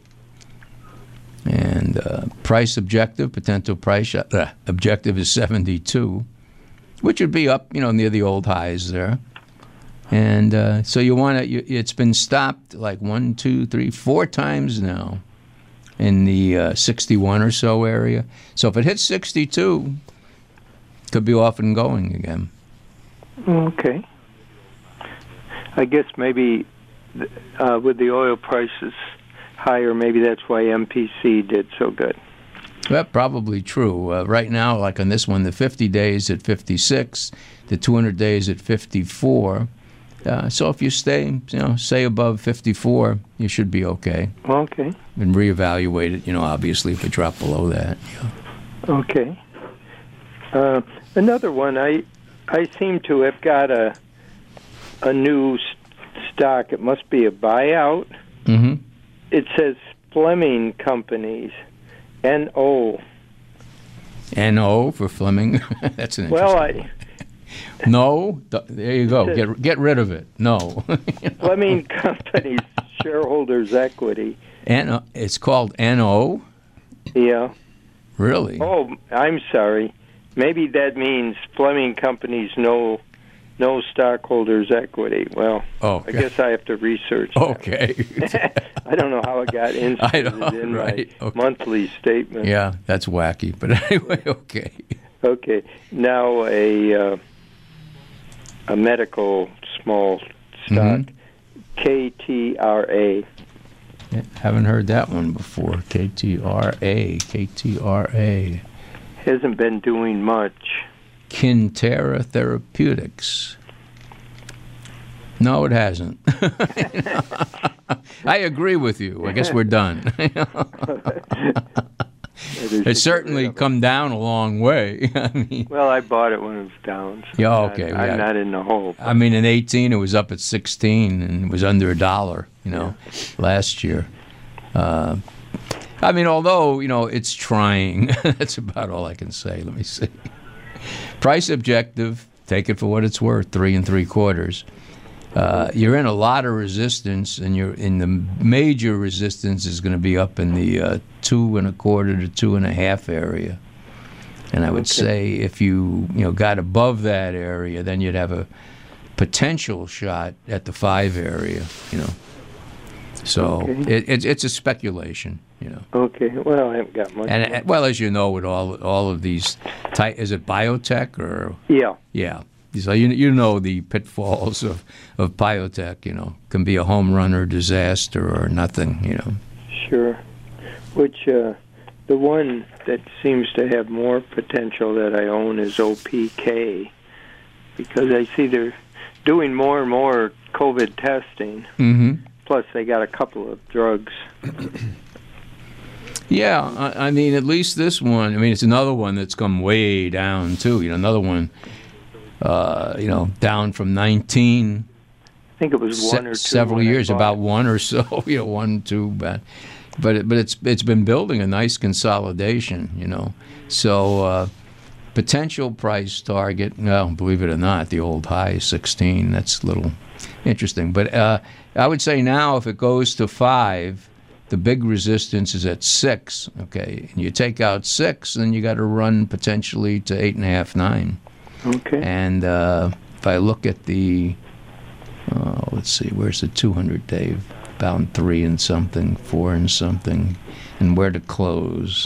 And price objective, potential price objective is 72, which would be up, near the old highs there. And so you want to, it's been stopped like 1, 2, 3, 4 times now in the 61 or so area. So if it hits 62, it could be off and going again. Okay. I guess maybe with the oil prices higher, maybe that's why MPC did so good. That's probably true. Right now, like on this one, the 50 days at 56, the 200 days at 54, So if you stay, say above 54, you should be okay. Okay. And reevaluate it, obviously if it dropped below that. Yeah. Okay. Another one, I seem to have got a new stock. It must be a buyout. Mm-hmm. It says Fleming Companies, N-O. N-O for Fleming? That's an interesting Well, No, there you go. Get rid of it. No. Fleming Companies Shareholders Equity. It's called N-O? Yeah. Really? Oh, I'm sorry. Maybe that means Fleming Companies no stockholders equity. Well, I guess I have to research that. Okay. I don't know how it got inserted in my monthly statement. Yeah, that's wacky. But anyway, okay. Okay. Now a medical small stock, KTRA. Yeah, haven't heard that one before. KTRA. Hasn't been doing much. Kintera Therapeutics. No, it hasn't. I agree with you. I guess we're done. It's certainly come down a long way. Well, I bought it when it was down. So yeah, okay. I'm not in the hole. I mean, in 2018, it was up at 16 and it was under $1, last year. I mean, although, it's trying. That's about all I can say. Let me see. Price objective, take it for what it's worth, 3 3/4. You're in a lot of resistance, and you're in the major resistance is going to be up in the 2 1/4 to 2.5 area. And I would say if you got above that area, then you'd have a potential shot at the 5 area. So it's a speculation. Okay. Well, I haven't got much. And well, as you know, with all of these, is it biotech or? Yeah. Yeah. So you know the pitfalls of biotech. Can be a home run or disaster or nothing. Sure. Which the one that seems to have more potential that I own is OPK, because I see they're doing more and more COVID testing. Mm-hmm. Plus, they got a couple of drugs. Yeah, I mean, at least this one. I mean, it's another one that's come way down too. Another one, down from 19. I think it was 1 or 2. Several years, about 1 or so. 1, 2, but it's been building a nice consolidation. So potential price target. Well, believe it or not, the old high is 16. That's a little interesting. But I would say now, if it goes to 5. The big resistance is at 6, okay? And you take out 6, then you got to run potentially to 8.5, 9. Okay. And if I look at the, let's see, where's the 200-day? About 3 and something, 4 and something, and where to close?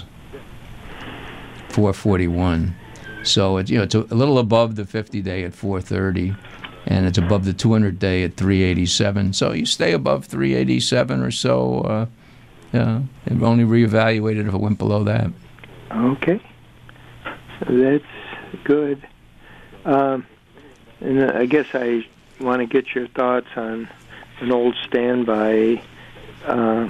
441. So it's it's a little above the 50-day at 430. And it's above the 200-day at 387. So you stay above 387 or so. And only reevaluated if it went below that. Okay. That's good. And I guess I want to get your thoughts on an old standby, and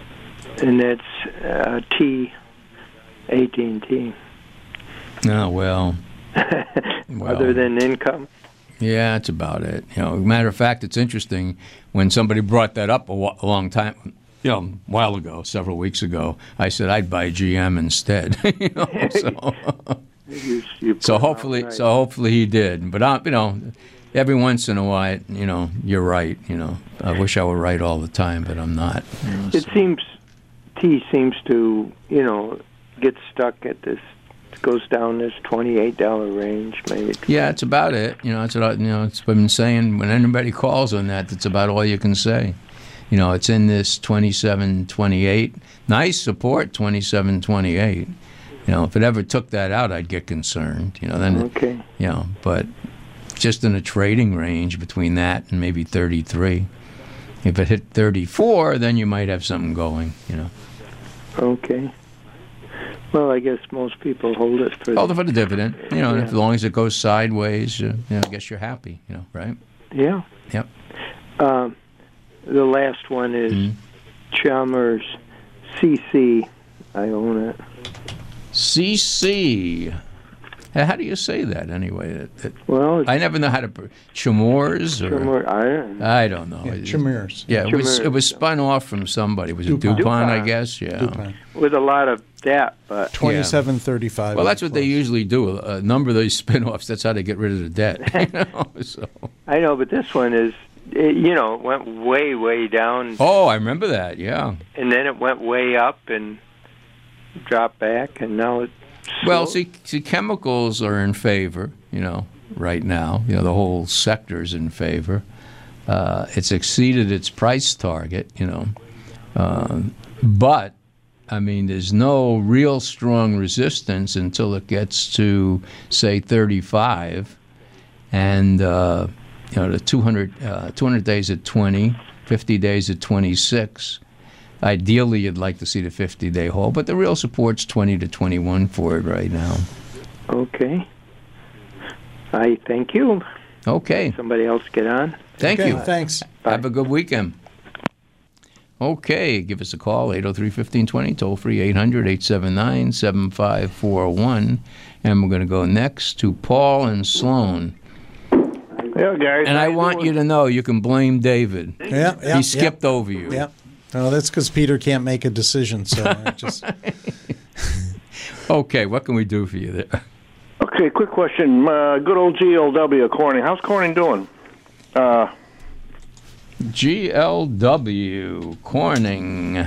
that's T, AT&T. Oh, well. Other than income? Yeah, that's about it. Matter of fact, it's interesting when somebody brought that up a long time, a while ago, several weeks ago. I said I'd buy GM instead. So hopefully he did. But every once in a while, you're right. I wish I were right all the time, but I'm not. It seems T seems to get stuck at this. Goes down this $28 range, maybe. Yeah, it's about it. That's what it's been saying. When anybody calls on that, that's about all you can say. It's in this 27.28. Nice support, 27.28. If it ever took that out, I'd get concerned. Then. Okay. But just in a trading range between that and maybe 33. If it hit 34, then you might have something going. Okay. Well, I guess most people hold it for the dividend. As long as it goes sideways, I guess you're happy. Right? Yeah. Yep. The last one is Chalmers CC. I own it. CC. How do you say that anyway? Well, I never know how to. Chalmers? I don't know. Yeah, Chalmers. Yeah, it was spun off from somebody. Was it DuPont, I guess? Yeah. DuPont. With a lot of debt, but 2735. Well, that's what they usually do. A number of those spin-offs, that's how they get rid of the debt. So. I know, but this one is, it went way, way down. Oh, I remember that, yeah. And then it went way up and dropped back, and now it's well, see, chemicals are in favor, right now. The whole sector's in favor. It's exceeded its price target, but, I mean, there's no real strong resistance until it gets to, say, 35, and, the 200 days at 20, 50 days at 26. Ideally, you'd like to see the 50-day hold, but the real support's 20 to 21 for it right now. Okay. I thank you. Okay. Somebody else get on. Thank you. Thanks. Bye. Have a good weekend. Okay, give us a call, 803-1520, toll-free 800-879-7541. And we're going to go next to Paul and Sloan. Yeah, guys. And I want you to know you can blame David. Yeah. He skipped over you. Yeah. No, that's because Peter can't make a decision. So I just. Okay, what can we do for you there? Okay, quick question. Good old GLW Corning. How's Corning doing? GLW Corning.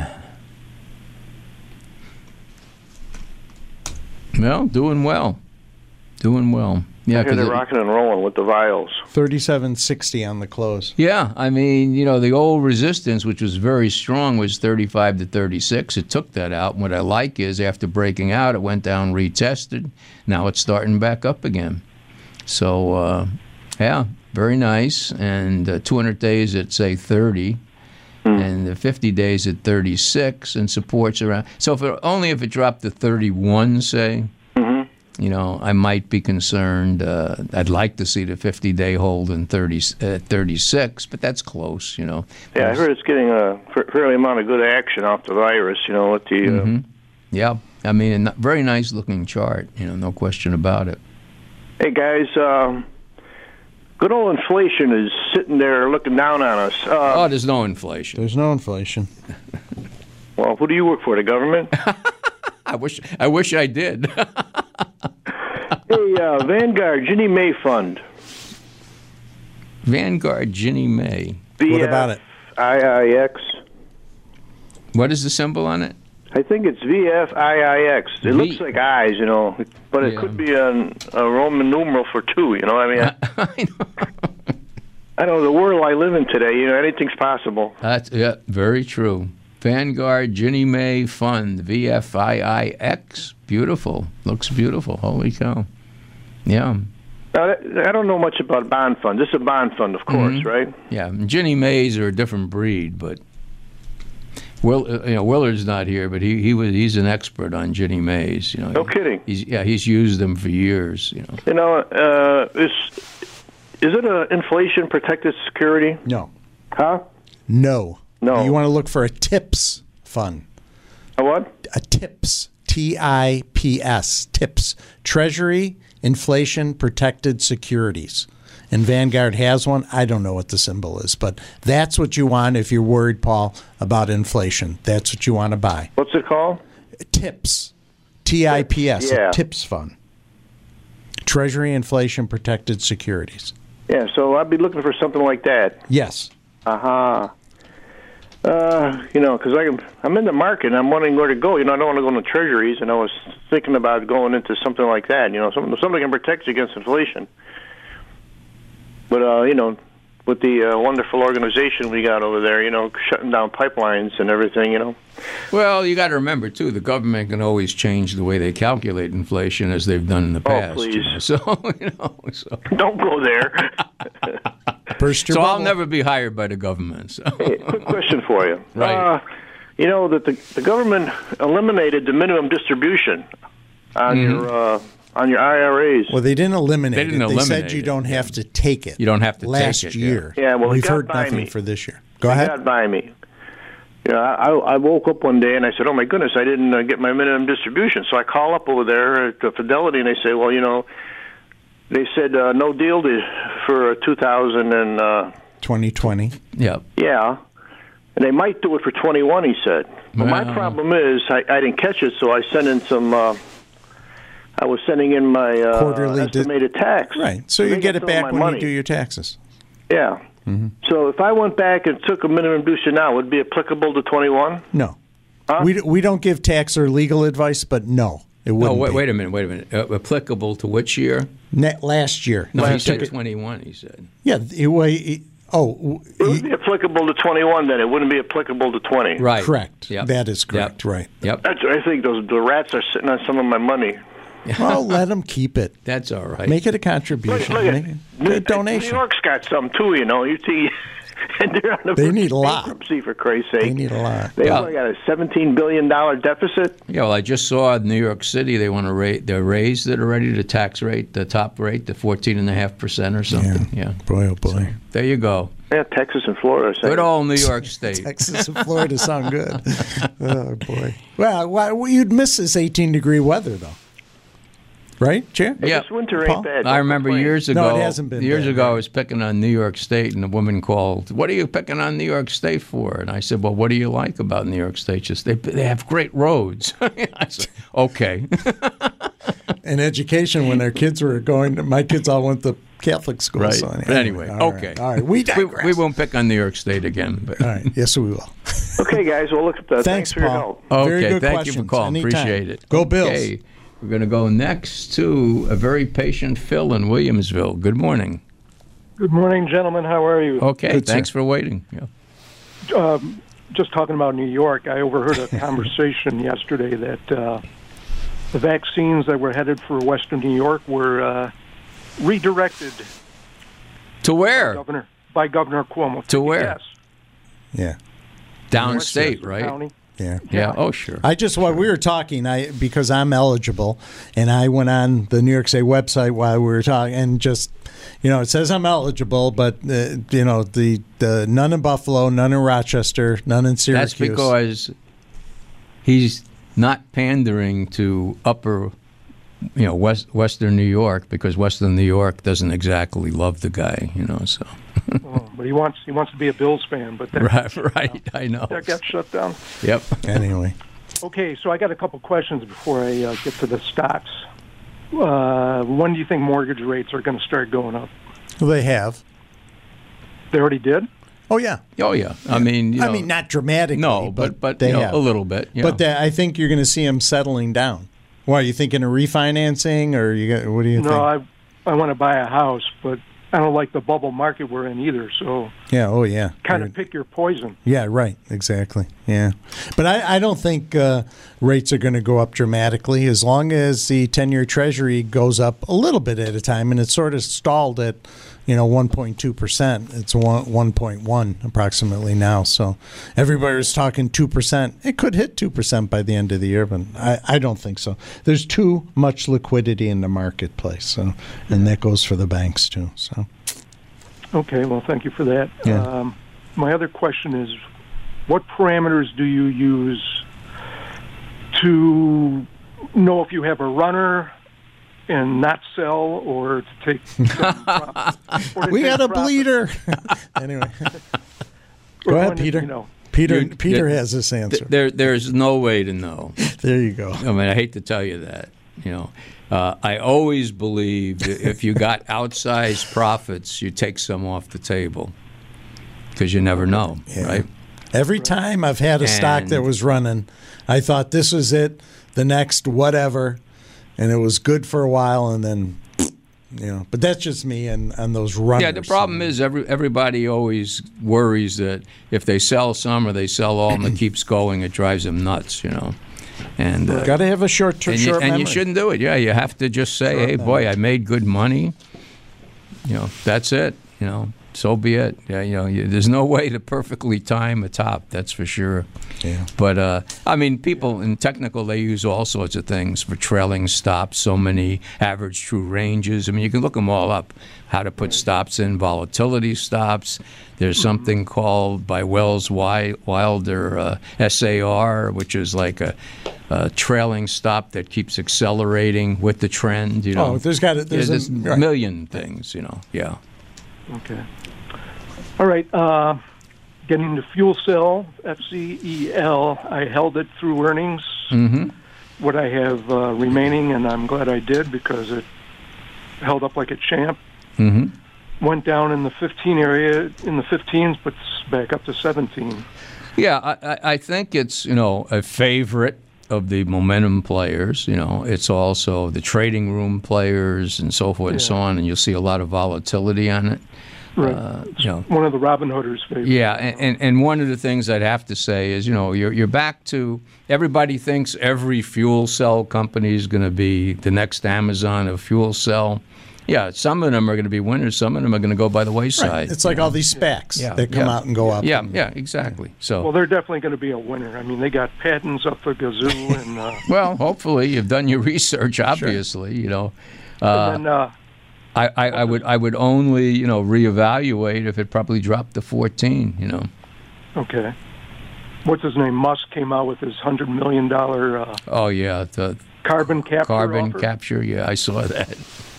Well, doing well. Yeah, because they're rocking and rolling with the vials. 37.60 on the close. Yeah, I mean, the old resistance, which was very strong, was 35 to 36. It took that out. And what I like is after breaking out, it went down, retested. Now it's starting back up again. So, yeah, very nice. And 200 days at, say, 30. And the 50 days at 36, and supports around. So only if it dropped to 31, say. I might be concerned. I'd like to see the 50-day hold in 36, but that's close, Yeah, I heard it's getting a fairly amount of good action off the virus, with the... Yeah, I mean, a very nice-looking chart, no question about it. Hey, guys, good old inflation is sitting there looking down on us. There's no inflation. There's no inflation. Well, who do you work for, the government? I wish I did. Hey, Vanguard Ginnie Mae Fund. Vanguard Ginnie Mae. What about it? VFIIX. What is the symbol on it? I think it's VFIIX. It looks like eyes, but it could be a Roman numeral for 2, I mean, I know. I know the world I live in today, anything's possible. That's very true. Vanguard Ginnie Mae Fund, VFIIX. Beautiful. Looks beautiful. Holy cow. Yeah. Now, I don't know much about bond fund. This is a bond fund, of course, right? Yeah. Ginnie Mae's are a different breed, but Willard's not here, but he's an expert on Ginnie Mae's. No kidding. He's used them for years. Is it an inflation protected security? No. Huh? No. No. You want to look for a TIPS fund. A what? A TIPS. TIPS. TIPS. Treasury Inflation Protected Securities. And Vanguard has one. I don't know what the symbol is, but that's what you want if you're worried, Paul, about inflation. That's what you want to buy. What's it called? TIPS. TIPS. Yeah. A TIPS fund. Treasury Inflation Protected Securities. Yeah, so I'd be looking for something like that. Yes. Uh-huh. Because I'm in the market and I'm wondering where to go. I don't want to go into treasuries, and I was thinking about going into something like that. Something can protect you against inflation. But, with the wonderful organization we got over there, shutting down pipelines and everything, Well, you got to remember, too, the government can always change the way they calculate inflation as they've done in the past. Oh, please. So. Don't go there. So I'll never be hired by the government. So. Hey, quick question for you. Right. That the government eliminated the minimum distribution on your on your IRAs. Well, they didn't eliminate They didn't it. They said eliminate you it, don't have to take it. You don't have to last take it. year. Yeah, well, it we've got heard by nothing me. for this year. Go It ahead. got by me. Yeah, I woke up one day and I said, "Oh my goodness, I didn't get my minimum distribution." So I call up over there to Fidelity and they say, "Well, they said no deal for 2020. Yep. Yeah, and they might do it for 21." He said. But my problem is I didn't catch it, so I sent in some. I was sending in my Quarterly estimated tax. Right. So you get it back when money. you do your taxes. Yeah. Mm-hmm. So if I went back and took a minimum due now, would it be applicable to 21? No. Huh? We don't give tax or legal advice, but no, it wouldn't. No, be. wait a minute. Applicable to which year? Last year. No, he Last said year. 21. He said. Yeah. It would be applicable to 21, then it wouldn't be applicable to 20. Right. Correct. Yep. That is correct. Yep. Right. Yep. I think the rats are sitting on some of my money. Well, let them keep it. That's all right. Make it a contribution. Look Make it a donation. New York's got some too, You see, and they're on the They need a lot. bankruptcy, for Christ's sake. They need a lot. They only got a $17 billion deficit. Yeah, well, I just saw in New York City they want to raise it already, the tax rate, the top rate, to 14.5% or something. Yeah. Boy, oh boy. So, there you go. Yeah, Texas and Florida. Good old New York State. Texas and Florida sound good. Oh boy. Well, you'd miss this 18-degree weather though. Right, Chair? Yeah. This winter Paul? ain't bad. I remember years ago. No, it hasn't been Years bad, ago, right? I was picking on New York State, and a woman called. "What are you picking on New York State for?" And I said, "Well, what do you like about New York State? Just they have great roads." I said, "Okay." In education, when their kids were going, my kids all went to Catholic school. Right. So But anyway, okay. All right. We digress. We won't pick on New York State again. But. All right. Yes, we will. Okay, guys. Well, look at that. Thanks, for your Paul. help. Okay, Very good thank questions. you for calling. Anytime. Appreciate it. Go Bills. Okay, we're going to go next to a very patient Phil in Williamsville. Good morning. Good morning, gentlemen. How are you? Okay, Good, thanks sir. for waiting. Yeah. Just talking about New York, I overheard a conversation yesterday that the vaccines that were headed for Western New York were redirected To where? by Governor Cuomo. To where? Yes. Yeah. Downstate, right? County. Yeah. Yeah. Oh, sure. While we were talking, because I'm eligible, and I went on the New York State website while we were talking, and just, it says I'm eligible, but the none in Buffalo, none in Rochester, none in Syracuse. That's because he's not pandering to upper, Western New York, because Western New York doesn't exactly love the guy, So. But he wants to be a Bills fan, but that, Right. I know. that got shut down. Yep. Anyway. Okay, so I got a couple questions before I get to the stocks. When do you think mortgage rates are going to start going up? Well, they have. They already did? Oh, yeah. Oh, yeah. I mean, not dramatically. no, but they you know, have. a little bit. But I think you're going to see them settling down. Why, are you thinking of refinancing, or what do you think? No, I want to buy a house, but I don't like the bubble market we're in either, so Yeah, oh, yeah. kind of pick your poison. Yeah, right, exactly. Yeah. But I don't think rates are going to go up dramatically as long as the 10-year Treasury goes up a little bit at a time, and it's sort of stalled at 1.2%. It's 1.1 approximately now. So everybody was talking 2%. It could hit 2% by the end of the year, but I don't think so. There's too much liquidity in the marketplace, so, and that goes for the banks too. So. Okay, well, thank you for that. Yeah. My other question is, what parameters do you use to know if you have a runner and not sell, or to take some profit? We got a bleeder. Anyway. Go ahead, Peter. Peter has this answer. There's no way to know. There you go. I mean, I hate to tell you that. I always believe that if you got outsized profits, you take some off the table, because you never know, right? Every time I've had a stock that was running, I thought this was it, the next whatever, and it was good for a while, and then, but that's just me and those runners. Yeah, the problem is everybody always worries that if they sell some or they sell all and it keeps going, it drives them nuts, And got to have a short memory. And you shouldn't do it. Yeah, you have to just say, hey, boy, I made good money. That's it. so be it. Yeah, there's no way to perfectly time a top, that's for sure. Yeah. But, people in technical, they use all sorts of things for trailing stops, so many average true ranges. You can look them all up, how to put stops in, volatility stops. There's something called by Wells Wilder SAR, which is like a trailing stop that keeps accelerating with the trend. There's a million things, yeah. Okay. All right. Getting to fuel cell, FCEL. I held it through earnings. Mm-hmm. What I have remaining, and I'm glad I did because it held up like a champ. Mm-hmm. Went down in the 15 area, in the 15s, but back up to 17. Yeah, I think it's, a favorite of the momentum players. It's also the trading room players and so forth and so on, and you'll see a lot of volatility on it. Right. One of the Robin Hooders' favorites. Yeah, and one of the things I'd have to say is, you're back to, everybody thinks every fuel cell company is going to be the next Amazon of fuel cell. Yeah, some of them are going to be winners. Some of them are going to go by the wayside. Right. It's like all these SPACs that come out and go up. Yeah, exactly. So, well, they're definitely going to be a winner. They got patents up for gazoo. And well, hopefully you've done your research. Obviously, and then, I would only reevaluate if it probably dropped to 14. Okay. What's his name? Musk came out with his $100 million. The carbon capture. Carbon offer. capture. Yeah, I saw that.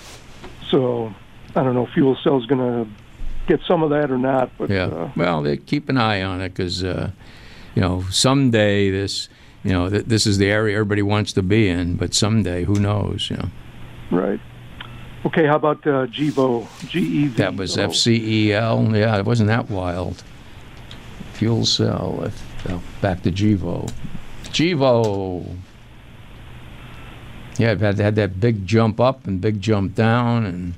So, I don't know if fuel cell's going to get some of that or not. But, well, they keep an eye on it because, someday this, this is the area everybody wants to be in, but someday, who knows, Right. Okay, how about GEVO, G-E-V-O? That was FCEL. Yeah, it wasn't that wild. Fuel cell. Back to GEVO. GEVO. Yeah, it had that big jump up and big jump down, and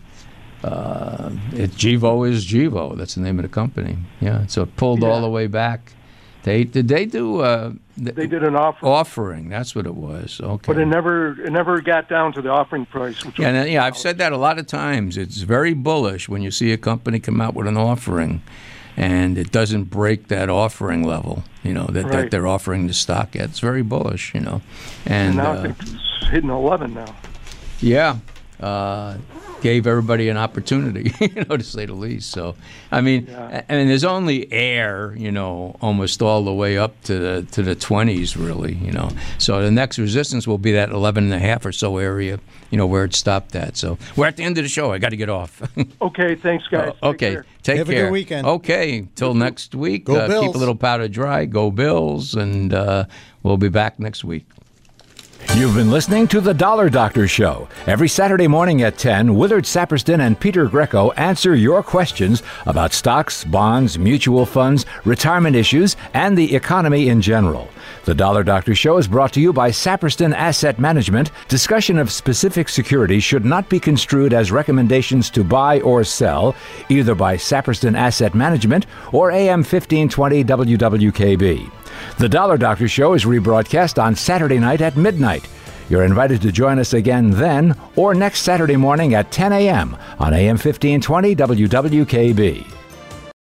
GEVO is GEVO. That's the name of the company. Yeah, so it pulled all the way back. Did they do? They did an offering. Offering, that's what it was. Okay, but it never got down to the offering price. Which I've said that a lot of times. It's very bullish when you see a company come out with an offering, and it doesn't break that offering level. That they're offering the stock at. It's very bullish. And now I think it's hitting 11 now. Yeah. Gave everybody an opportunity, to say the least. So, there's only air, almost all the way up to the 20s, really, So the next resistance will be that 11.5 or so area, where it stopped at. So we're at the end of the show. I got to get off. Okay, thanks, guys. Okay, take care. Have a good weekend. Okay, till next week. Go Bills. Keep a little powder dry. Go Bills, and we'll be back next week. You've been listening to The Dollar Doctor Show. Every Saturday morning at 10, Willard Saperston and Peter Greco answer your questions about stocks, bonds, mutual funds, retirement issues, and the economy in general. The Dollar Doctor Show is brought to you by Saperston Asset Management. Discussion of specific securities should not be construed as recommendations to buy or sell, either by Saperston Asset Management or AM 1520 WWKB. The Dollar Doctor Show is rebroadcast on Saturday night at midnight. You're invited to join us again then or next Saturday morning at 10 a.m. on AM 1520 WWKB.